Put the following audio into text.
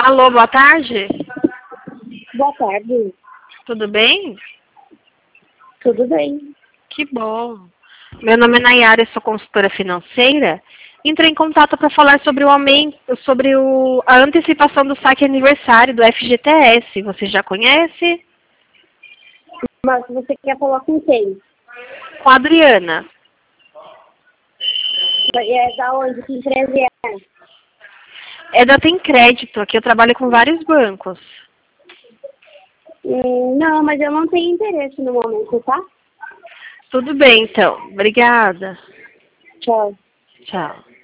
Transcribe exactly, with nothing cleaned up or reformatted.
Alô, boa tarde. Boa tarde. Tudo bem? Tudo bem. Que bom. Meu nome é Nayara, eu sou consultora financeira. Entrei em contato para falar sobre o aumento, sobre o, a antecipação do saque aniversário do F G T S. Você já conhece? Mas você quer falar com quem? Com a Adriana. É da onde? Que empresa é? É da Tem Crédito. Aqui eu trabalho com vários bancos. Hum, não, mas eu não tenho interesse no momento, tá? Tudo bem, então. Obrigada. Tchau. Tchau.